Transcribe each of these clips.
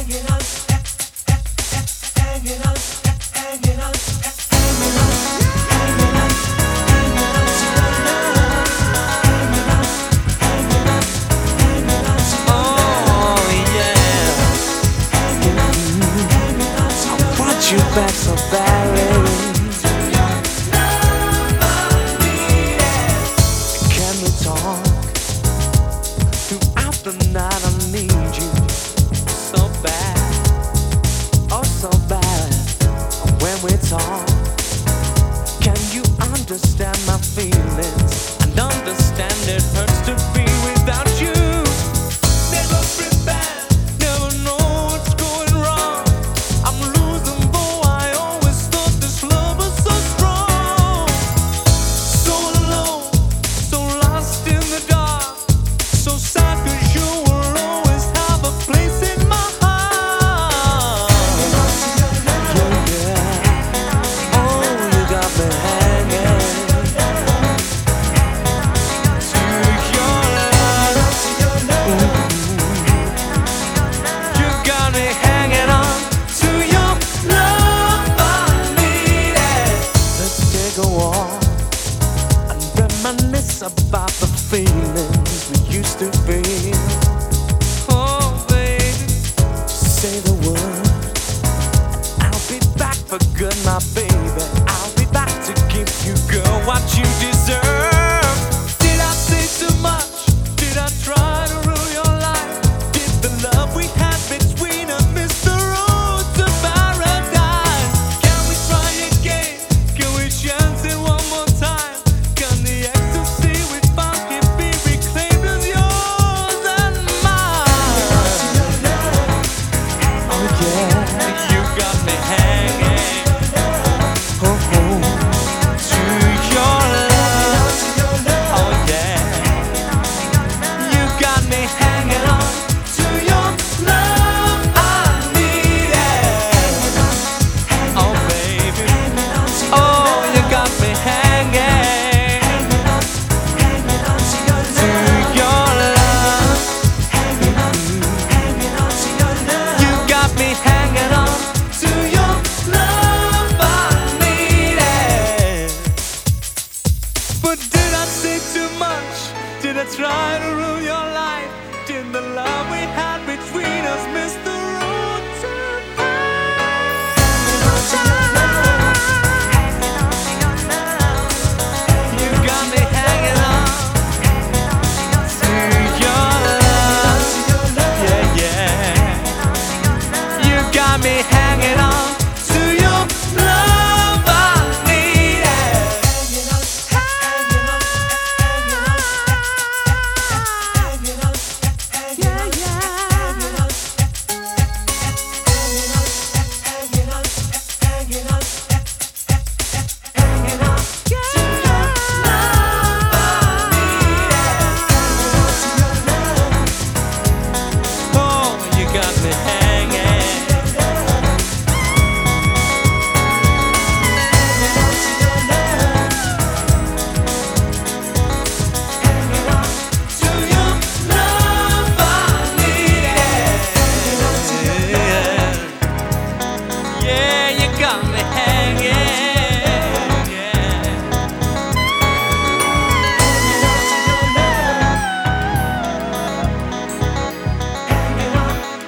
You back so badly. Can we talk throughout the night? I need you so bad, oh so bad. When we talk, can you understand my feelings and understand it hurts to be without you? Never prepare, never know what's going wrong. I'm losing. Reminisce about the feelings we used to feel. Oh, baby, say the word, and I'll be back for good, my baby. I'll be back to give you, girl, what you deserve. Did I say too much? Did I try to ruin your life? Did the love we had between us miss the road to paradise? Can we try again? Can we chance it one more time? Did I try to ruin your life? Did the love we had between us miss the road to You got me hanging on to your love. Yeah, yeah. You got me hanging on to your love.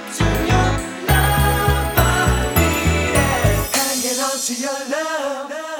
To your love.